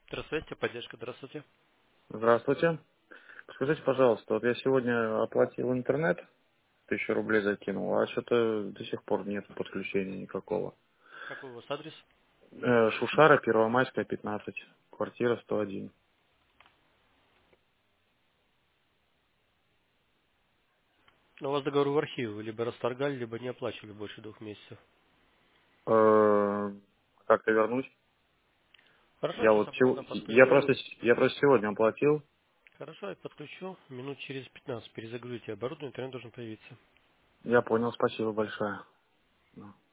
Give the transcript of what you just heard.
Здравствуйте, поддержка, здравствуйте. Здравствуйте. Скажите, пожалуйста, вот я сегодня оплатил интернет, 1000 рублей закинул, а что-то до сих пор нет подключения никакого. Какой у вас адрес? Шушара, Первомайская, 15, квартира 101. У вас договор в архиве, вы либо расторгали, либо не оплачивали больше 2 месяцев. Э, Как-то вернуть? Хорошо, Я сейчас вот обратно просто подключу. я просто сегодня оплатил. Хорошо, я подключу. Минут через 15 перезагрузите оборудование, интернет должен появиться. Я понял, спасибо большое.